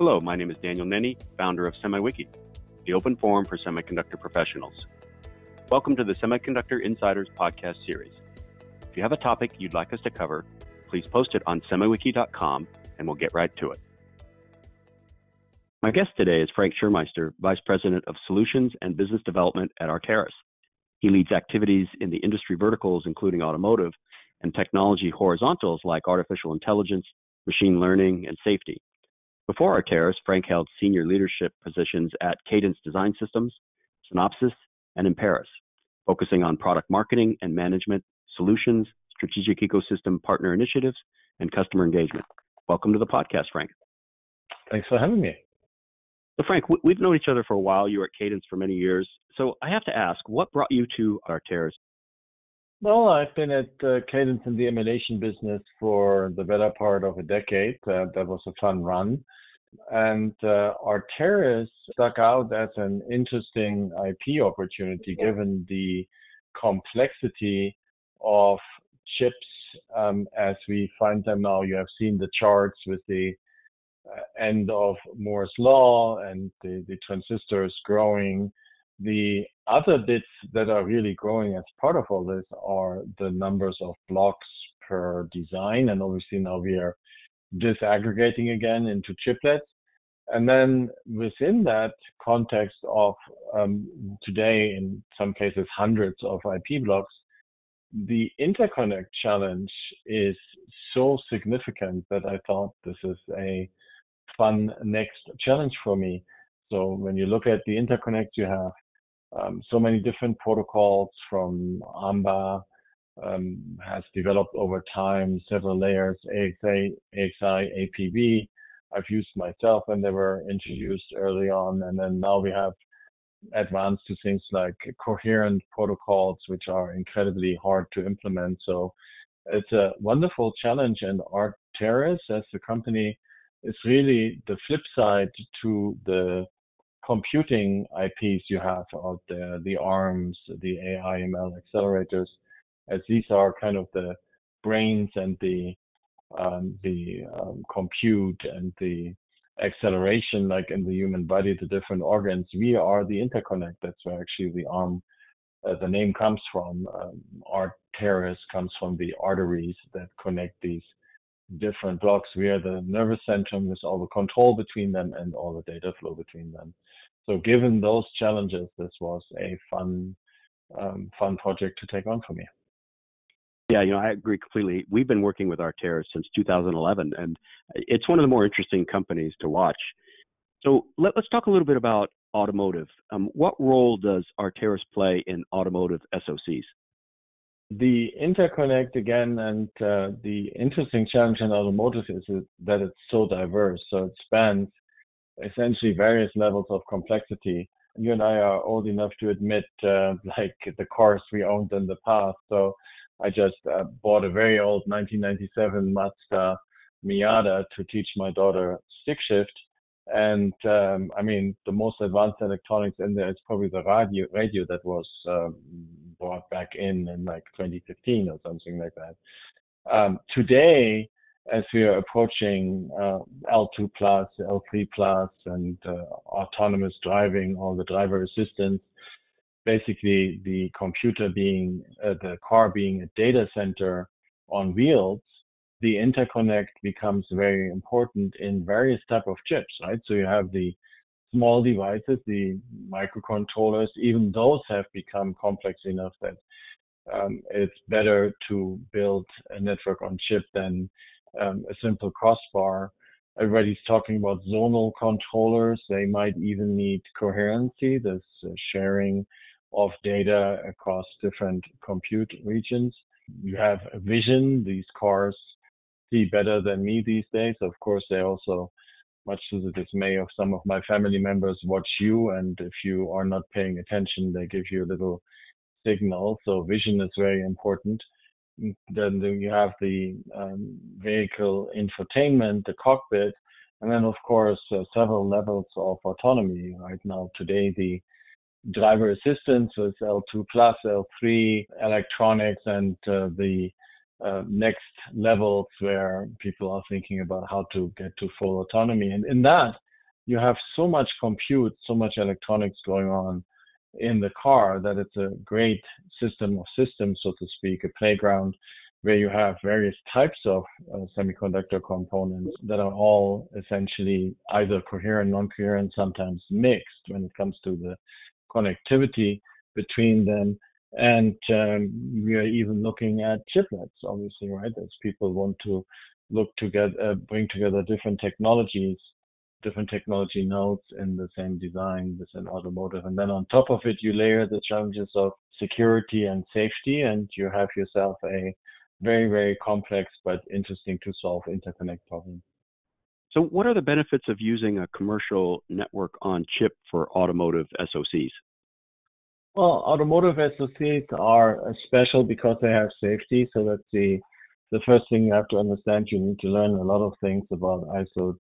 Hello, my name is Daniel Nenny, founder of SemiWiki, the open forum for semiconductor professionals. Welcome to the Semiconductor Insiders podcast series. If you have a topic you'd like us to cover, please post it on semiwiki.com and we'll get right to it. My guest today is Frank Schurmeister, Vice President of Solutions and Business Development at Arteris. He leads activities in the industry verticals, including automotive, and technology horizontals like artificial intelligence, machine learning, and safety. Before Arteris, Frank held senior leadership positions at Cadence Design Systems, Synopsys, and Imperis, focusing on product marketing and management, solutions, strategic ecosystem partner initiatives, and customer engagement. Welcome to the podcast, Frank. Thanks for having me. So Frank, we've known each other for a while. You were at Cadence for many years. So I have to ask, what brought you to Arteris? Well, I've been at Cadence in the emulation business for the better part of a decade. That was a fun run. And Arteris stuck out as an interesting IP opportunity given the complexity of chips as we find them now. You have seen the charts with the end of Moore's law and the transistors growing. The other bits that are really growing as part of all this are the numbers of blocks per design. And obviously now we are disaggregating again into chiplets. And then within that context of today, in some cases, hundreds of IP blocks, the interconnect challenge is so significant that I thought this is a fun next challenge for me. So when you look at the interconnect, you have so many different protocols from AMBA, has developed over time, several layers, AXA, AXI, APB. I've used myself when they were introduced early on. And then now we have advanced to things like coherent protocols, which are incredibly hard to implement. So it's a wonderful challenge. And Arteris as a company is really the flip side to the computing IPs you have out there, the ARMs, the AI ML accelerators, as these are kind of the brains and the compute and the acceleration, like in the human body, the different organs. We are the interconnect. That's where actually the ARM, the name comes from. Arteris comes from the arteries that connect these different blocks. We are the nervous centrum with all the control between them and all the data flow between them. So given those challenges, this was a fun project to take on for me. Yeah, I agree completely. We've been working with Arteris since 2011, and it's one of the more interesting companies to watch. So let's talk a little bit about automotive. What role does Arteris play in automotive SoCs? The interconnect again, and the interesting challenge in automotive is that it's so diverse. So it spans essentially various levels of complexity. You and I are old enough to admit, like the cars we owned in the past. So I just bought a very old 1997 Mazda Miata to teach my daughter stick shift. And the most advanced electronics in there is probably the radio that was brought back in like 2015 or something like that. Today, as we are approaching L2+, L3+, and autonomous driving, all the driver assistance, basically the computer being, the car being a data center on wheels, the interconnect becomes very important in various type of chips, right? So you have the small devices, the microcontrollers, even those have become complex enough that it's better to build a network on chip than a simple crossbar. Everybody's talking about zonal controllers. They might even need coherency, this sharing of data across different compute regions. You have vision. These cars see better than me these days. Of course, they also, much to the dismay of some of my family members, watch you. And if you are not paying attention, they give you a little signal. So vision is very important. Then you have the vehicle infotainment, the cockpit, and then of course several levels of autonomy. Right now, today, the driver assistance with L2+, L3, electronics, and the next levels where people are thinking about how to get to full autonomy. And in that, you have so much compute, so much electronics going on in the car that it's a great system of systems, so to speak, a playground where you have various types of semiconductor components that are all essentially either coherent, non-coherent, sometimes mixed when it comes to the connectivity between them. And we are even looking at chiplets, obviously, right? As people want to look together, bring together different technologies, different technology nodes in the same design within automotive. And then on top of it, you layer the challenges of security and safety, and you have yourself a very, very complex but interesting to solve interconnect problem. So what are the benefits of using a commercial network on chip for automotive SoCs? Well, automotive SoCs are special because they have safety. So that's the first thing you have to understand. You need to learn a lot of things about ISO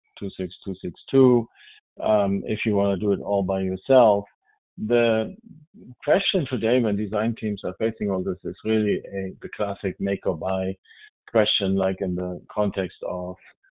26262 if you want to do it all by yourself. The question today when design teams are facing all this is really the classic make or buy question, like in the context of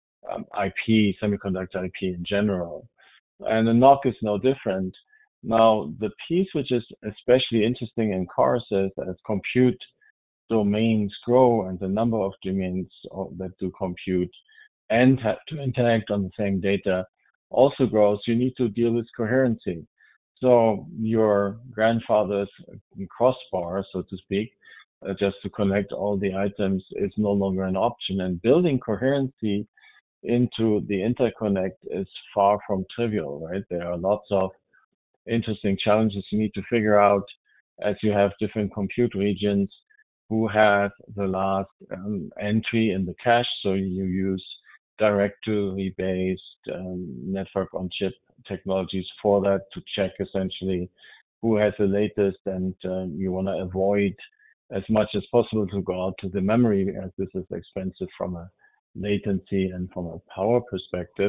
IP, semiconductor IP in general. And the NOC is no different. Now, the piece which is especially interesting in cars is that as compute domains grow and the number of domains that do compute and have to interact on the same data also grows, you need to deal with coherency. So your grandfather's crossbar, so to speak, just to connect all the items is no longer an option. And building coherency into the interconnect is far from trivial, right? There are lots of interesting challenges you need to figure out as you have different compute regions who have the last entry in the cache. So you use directory based network on chip technologies for that to check essentially who has the latest, and you want to avoid as much as possible to go out to the memory, as this is expensive from a latency and from a power perspective.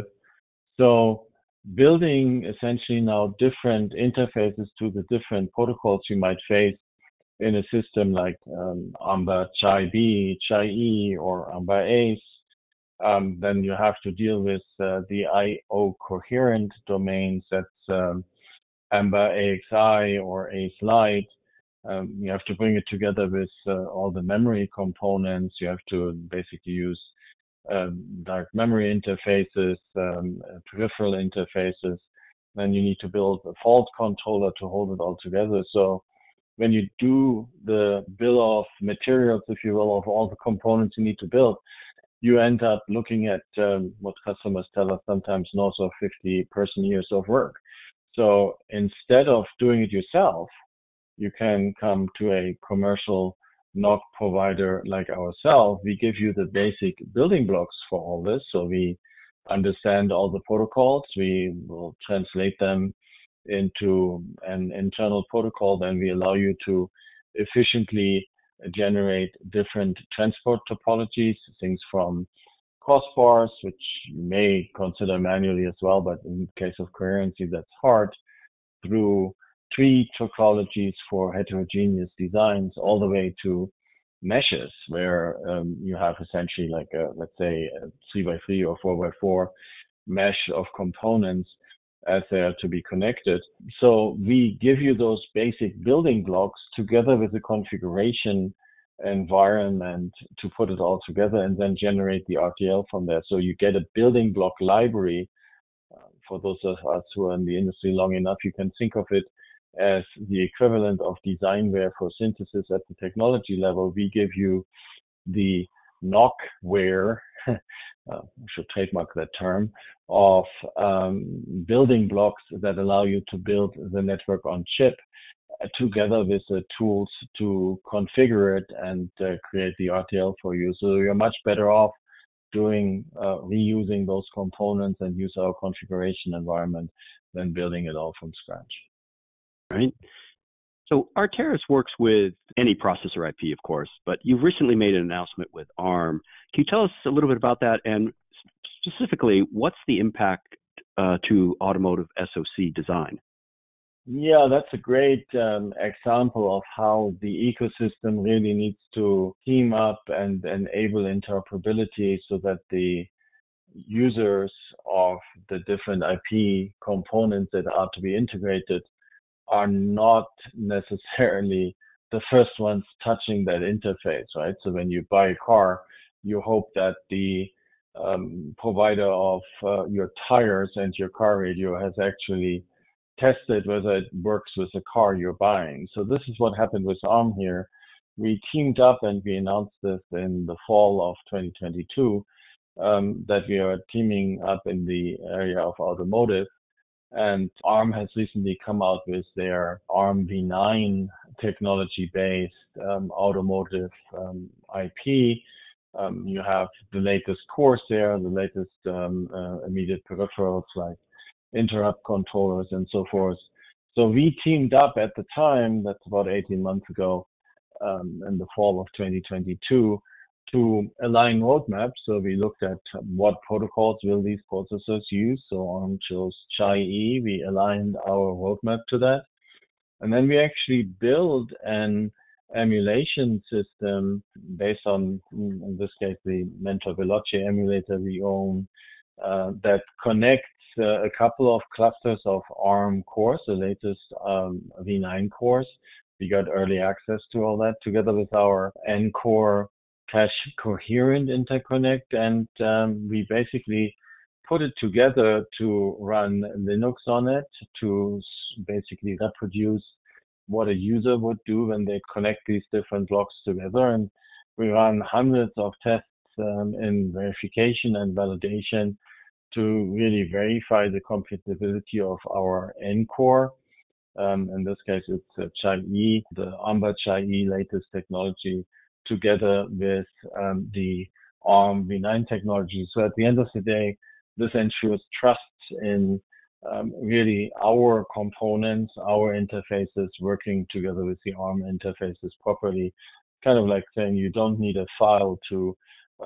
So building essentially now different interfaces to the different protocols you might face in a system like AMBA Chai B, Chai E, or AMBA ACE, then you have to deal with the I/O coherent domains. That's AMBA AXI or ACE Lite. You have to bring it together with all the memory components. You have to basically use direct memory interfaces, peripheral interfaces. Then you need to build a fault controller to hold it all together. So when you do the bill of materials, if you will, of all the components you need to build, you end up looking at what customers tell us sometimes north of 50 person years of work. So instead of doing it yourself, you can come to a commercial NOC provider like ourselves. We give you the basic building blocks for all this. So we understand all the protocols. We will translate them into an internal protocol. Then we allow you to efficiently generate different transport topologies, things from crossbars, which you may consider manually as well, but in case of coherency, that's hard, through tree topologies for heterogeneous designs, all the way to meshes, where you have essentially like let's say a 3x3 or 4x4 mesh of components as they are to be connected. So we give you those basic building blocks together with the configuration environment to put it all together and then generate the RTL from there. So you get a building block library. For those of us who are in the industry long enough, you can think of it as the equivalent of designware for synthesis at the technology level. We give you the NOCware, I should trademark that term, of building blocks that allow you to build the network on chip together with the tools to configure it and create the RTL for you. So you're much better off doing reusing those components and use our configuration environment than building it all from scratch. Right. So Arteris works with any processor IP, of course, but you've recently made an announcement with ARM. Can you tell us a little bit about that, and specifically, what's the impact to automotive SoC design? Yeah, that's a great example of how the ecosystem really needs to team up and enable interoperability so that the users of the different IP components that are to be integrated are not necessarily the first ones touching that interface, right? So when you buy a car, you hope that the provider of your tires and your car radio has actually tested whether it works with the car you're buying. So this is what happened with ARM here. We teamed up and we announced this in the fall of 2022 that we are teaming up in the area of automotive. And ARM has recently come out with their ARM v9 technology-based automotive IP. You have the latest cores there, the latest immediate peripherals like interrupt controllers and so forth. So we teamed up at the time, that's about 18 months ago, in the fall of 2022, to align roadmaps. So we looked at what protocols will these processors use. So ARM chose Chi-E. We aligned our roadmap to that. And then we actually build an emulation system based on, in this case, the Mentor Veloce emulator we own, that connects a couple of clusters of ARM cores, the latest v9 cores. We got early access to all that together with our Ncore cache coherent interconnect, and we basically put it together to run Linux on it to basically reproduce what a user would do when they connect these different blocks together. And we run hundreds of tests in verification and validation to really verify the compatibility of our Ncore. In this case, it's Chi-E, the Amba Chi-E latest technology, together with the ARM v9 technology. So at the end of the day, this ensures trust in really our components, our interfaces working together with the ARM interfaces properly. Kind of like saying you don't need a file to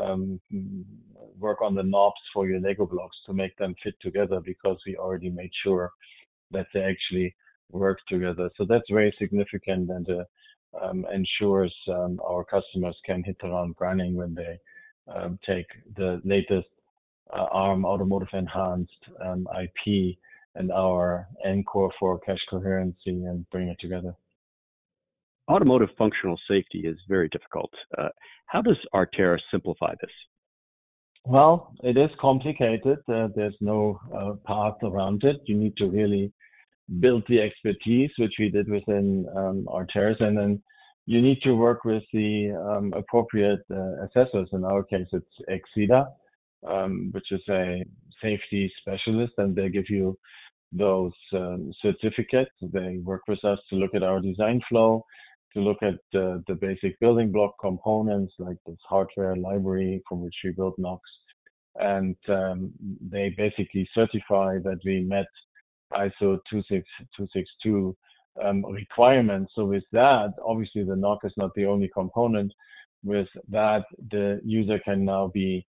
work on the knobs for your Lego blocks to make them fit together, because we already made sure that they actually work together. So that's very significant, and ensures our customers can hit the ground running when they take the latest ARM automotive enhanced IP and our Ncore for cache coherency and bring it together. Automotive functional safety is very difficult. How does Arteris simplify this? Well, it is complicated. There's no path around it. You need to really build the expertise, which we did within Arteris, and then you need to work with the appropriate assessors. In our case, it's Exida, which is a safety specialist, and they give you those certificates. They work with us to look at our design flow, to look at the basic building block components like this hardware library from which we build NOCs. And they basically certify that we met ISO 26262 requirements. So with that, obviously the NOC is not the only component. With that, the user can now be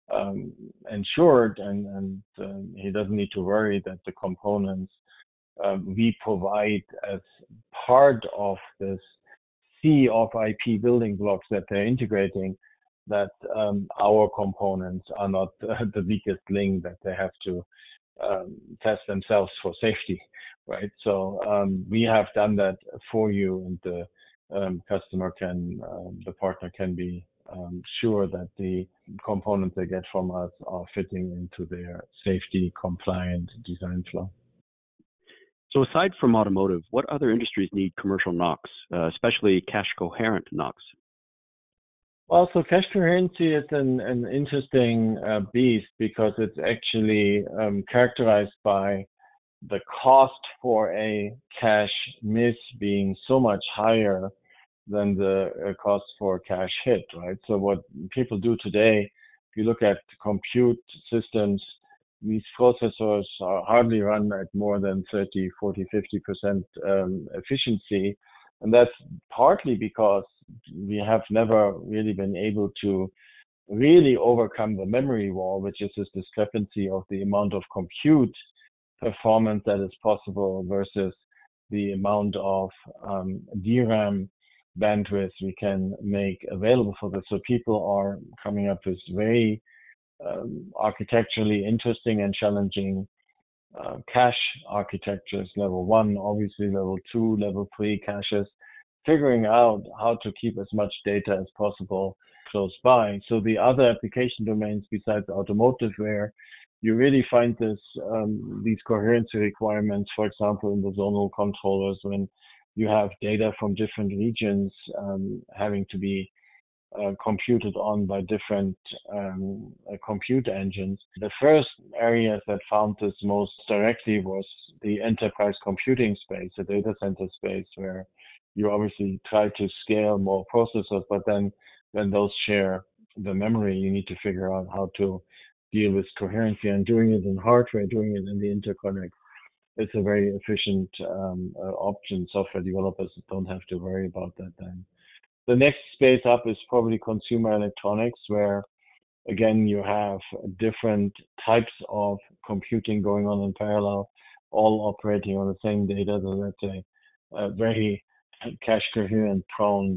ensured, and he doesn't need to worry that the components we provide as part of this sea of IP building blocks that they're integrating, that our components are not the weakest link that they have to test themselves for safety, right? So we have done that for you, and the customer can, the partner can be sure that the components they get from us are fitting into their safety compliant design flow. So aside from automotive, what other industries need commercial NOCs, especially cache coherent NOCs? Well, so cache coherency is an interesting beast, because it's actually characterized by the cost for a cache miss being so much higher than the cost for cache hit, right? So what people do today, if you look at compute systems, these processors are hardly run at more than 30, 40, 50% efficiency. And that's partly because we have never really been able to really overcome the memory wall, which is this discrepancy of the amount of compute performance that is possible versus the amount of DRAM bandwidth we can make available for this. So people are coming up with very architecturally interesting and challenging cache architectures, level 1, obviously level 2, level 3 caches, figuring out how to keep as much data as possible close by. So the other application domains besides automotive, where you really find these coherency requirements, for example, in the zonal controllers, when you have data from different regions having to be computed on by different compute engines. The first areas that found this most directly was the enterprise computing space, the data center space, where you obviously try to scale more processors, but then when those share the memory, you need to figure out how to deal with coherency, and doing it in hardware, doing it in the interconnect. It's a very efficient option. Software developers don't have to worry about that then. The next space up is probably consumer electronics, where again you have different types of computing going on in parallel, all operating on the same data. So that's a very cache coherent prone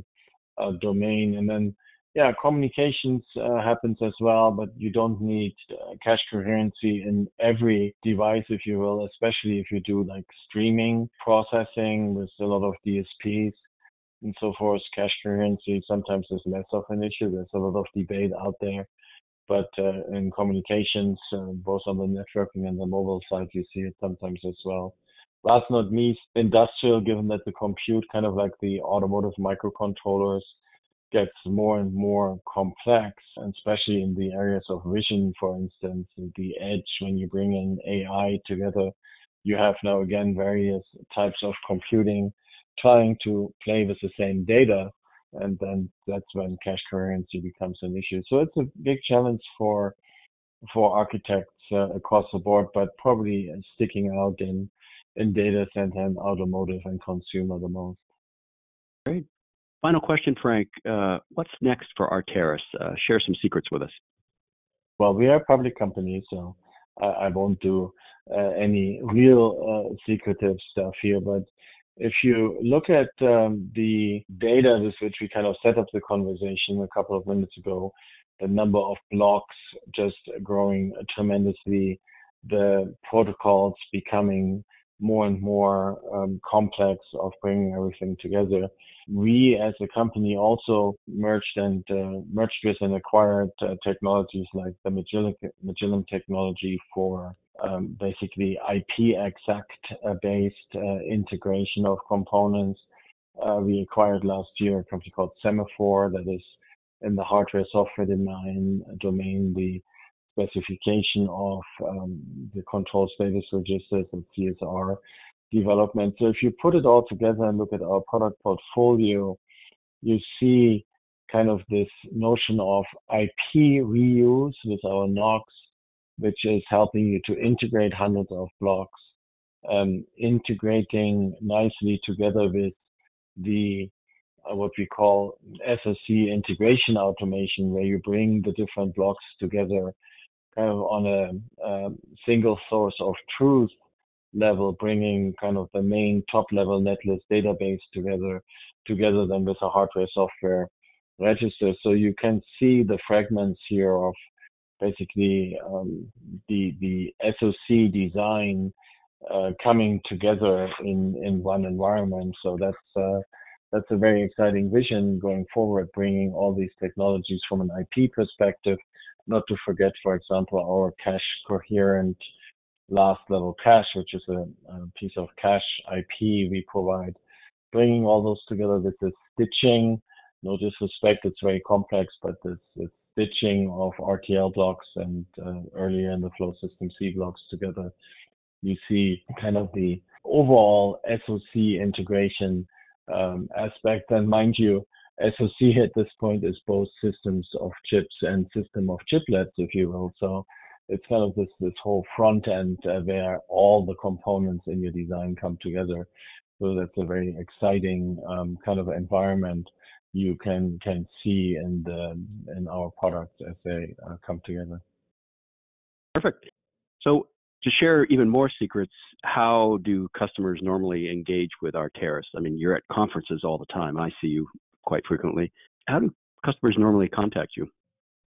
domain. And then communications happens as well, but you don't need cache coherency in every device, if you will, especially if you do like streaming processing with a lot of DSPs and so forth. Cache coherency sometimes is less of an issue. There's a lot of debate out there, but in communications, both on the networking and the mobile side, you see it sometimes as well. Last but not least, industrial, given that the compute, kind of like the automotive microcontrollers, gets more and more complex, and especially in the areas of vision, for instance, the edge, when you bring in AI together, you have now again various types of computing trying to play with the same data, and then that's when cache coherency becomes an issue. So it's a big challenge for architects across the board, but probably sticking out in data center and automotive and consumer the most. Great. Final question, Frank. What's next for Arteris? Share some secrets with us. Well, we are a public company, so I won't do any real secretive stuff here, but if you look at the data with which we kind of set up the conversation a couple of minutes ago, the number of blocks just growing tremendously, the protocols becoming more and more complex of bringing everything together. We as a company also merged with and acquired technologies like the Magillem technology for basically IP exact based integration of components. We acquired last year a company called Semaphore that is in the hardware software domain, the specification of the control status registers and CSR development. So if you put it all together and look at our product portfolio, you see kind of this notion of IP reuse with our NOCs, which is helping you to integrate hundreds of blocks, integrating nicely together with the what we call SoC integration automation, where you bring the different blocks together kind of on a single source of truth level, bringing kind of the main top level netlist database together then with a hardware software register. So you can see the fragments here of basically the SoC design coming together in one environment. So that's a very exciting vision going forward, bringing all these technologies from an IP perspective. Not to forget, for example, our cache coherent last level cache, which is a piece of cache IP we provide, bringing all those together with this stitching. No disrespect, it's very complex, but this stitching of RTL blocks and earlier in the flow system C blocks together, you see kind of the overall SoC integration aspect. And mind you, SoC at this point is both systems of chips and system of chiplets, if you will. So it's kind of this whole front end where all the components in your design come together. So that's a very exciting kind of environment you can see in our products as they come together. Perfect. So to share even more secrets, how do customers normally engage with Arteris? I mean, you're at conferences all the time. I see you quite frequently. How do customers normally contact you?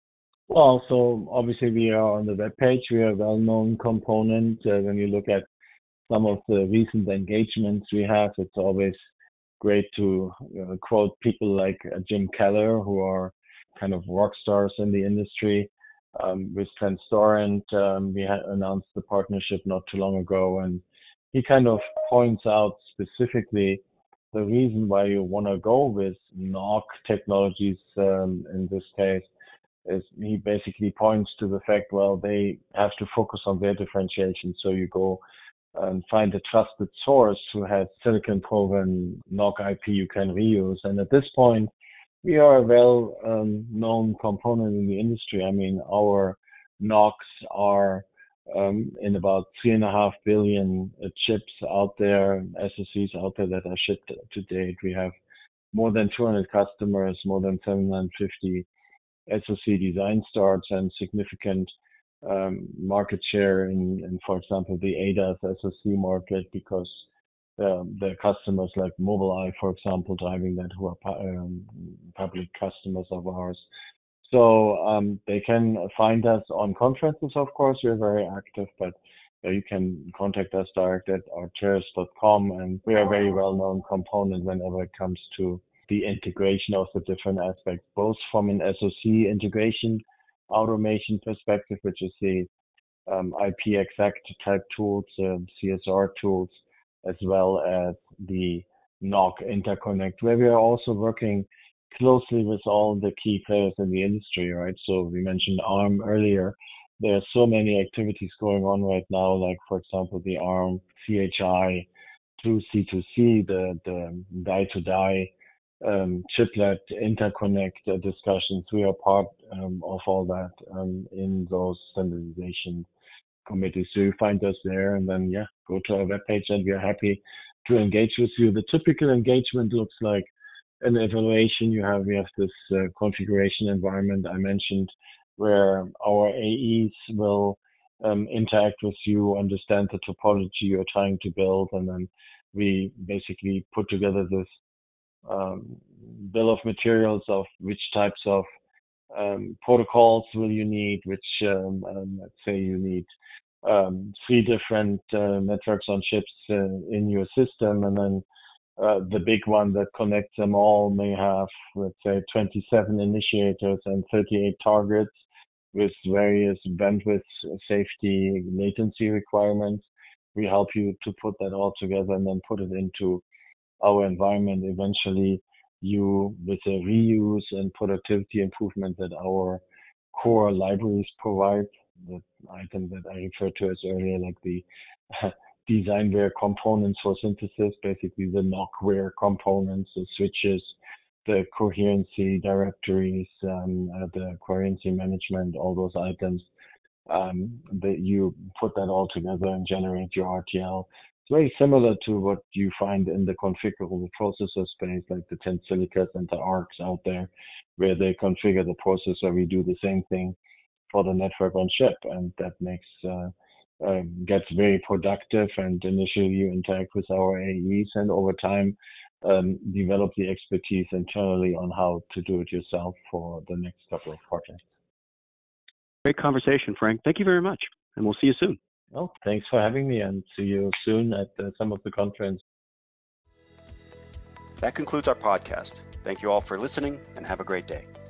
Well, so obviously we are on the web page. We are a well-known component. When you look at some of the recent engagements we have, it's always great to quote people like Jim Keller, who are kind of rock stars in the industry. With Transtorrent, we had announced the partnership not too long ago, and he kind of points out specifically the reason why you want to go with NOC technologies in this case is he basically points to the fact, well, they have to focus on their differentiation. So you go and find a trusted source who has silicon proven NOC IP you can reuse. And at this point, we are a well known component in the industry. I mean, our NOCs are in about 3.5 billion chips out there, SoCs out there that are shipped to date. We have more than 200 customers, more than 750 SoC design starts, and significant market share in, for example, the ADAS SoC market, because the customers like Mobileye, for example, driving that, who are public customers of ours. So they can find us on conferences, of course. We're very active, but you can contact us direct at arteris.com, and we are a very well-known component whenever it comes to the integration of the different aspects, both from an SoC integration automation perspective, which is the IP exact type tools, CSR tools, as well as the NOC interconnect, where we are also working closely with all the key players in the industry, right? So we mentioned ARM earlier. There are so many activities going on right now, like, for example, the ARM CHI to C2C, the die-to-die chiplet interconnect discussions. We are part of all that in those standardization committees. So you find us there, and then, go to our webpage, and we are happy to engage with you. The typical engagement looks like an evaluation. We have this configuration environment I mentioned, where our AEs will interact with you, understand the topology you're trying to build, and then we basically put together this bill of materials of which types of protocols will you need, which let's say you need 3 different networks on chips in your system, and then the big one that connects them all may have, let's say, 27 initiators and 38 targets with various bandwidth, safety, latency requirements. We help you to put that all together and then put it into our environment. Eventually, you, with a reuse and productivity improvement that our core libraries provide, the item that I referred to as earlier, like the designware components for synthesis, basically the NOCware components, the switches, the coherency directories, the coherency management, all those items, that you put that all together and generate your RTL. It's very similar to what you find in the configurable processor space, like the Tensilicas and the ARCs out there, where they configure the processor. We do the same thing for the network on chip, and that makes gets very productive. And initially you interact with our AEs, and over time develop the expertise internally on how to do it yourself for the next couple of projects. Great conversation, Frank. Thank you very much, and we'll see you soon. Well, thanks for having me, and see you soon at some of the conference. That concludes our podcast. Thank you all for listening, and have a great day.